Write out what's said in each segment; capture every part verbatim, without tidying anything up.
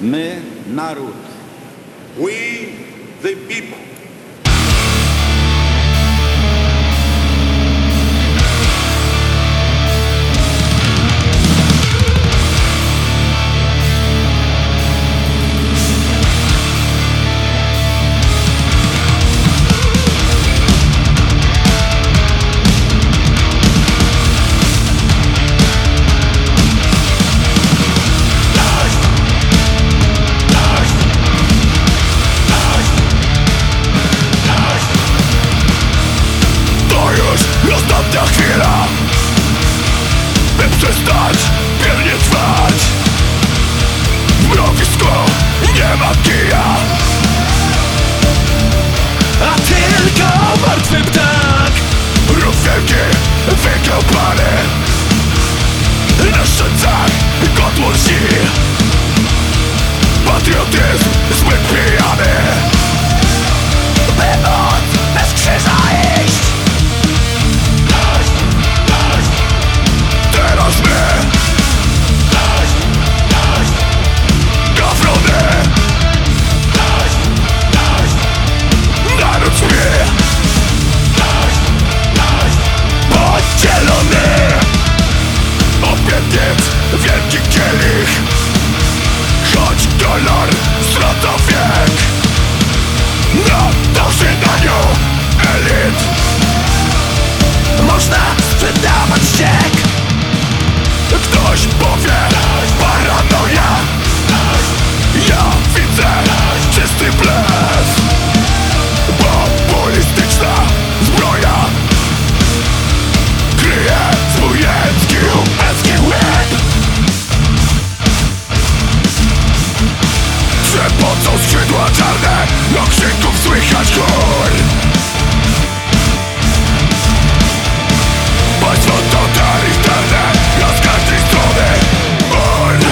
My, naród. We, the people. Ostatnia chwila, by przestać wiernie trwać. W mrowisku nie ma kija, a tylko martwy ptak. Rów wielki, wykopany na szczytach kotło lsi. Patriotyzm zbyt pijany, by móc bez krzyża iść. Teraz my gawrony, naród śpi, podzielony. Obietnic wielki kielich, choć dolar strata wiek. Na dożynaniu elit można sprzedawać ściek. Ktoś powie paranoja, ja widzę czysty blef. Populistyczna zbroja kryje zbójecki, umecki łeb. Przepocą skrzydła czarne, okrzyków słychać chór. Państwo totalitarne, a z każdej strony ból.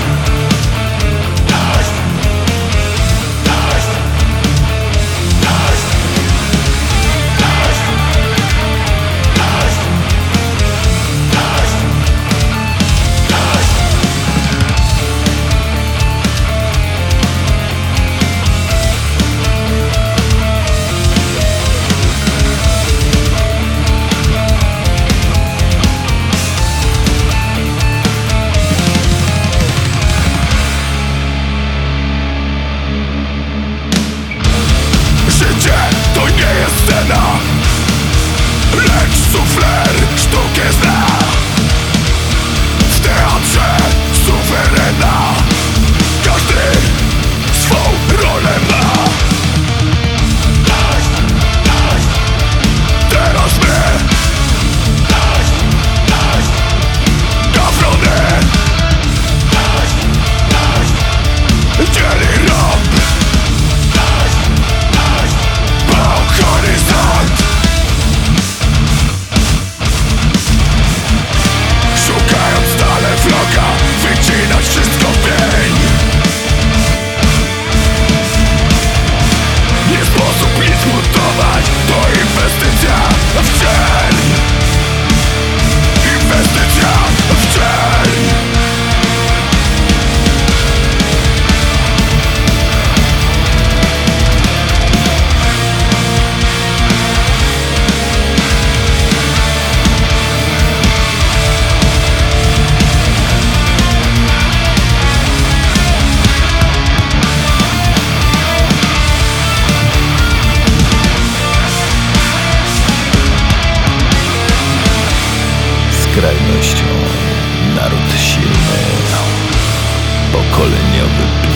Życie to nie jest scena, lecz sufler sztukę zna. W teatrze suwerena każdy swą rolę ma. Teraz my gawrony dzieli rąb horyzont. Szukając stale wroga, wycinać wszystko w pień. Nie sposób nic mutować, to inwestycja w cień. Inwestycja w cień. Skrajnością naród silny, pokoleniowy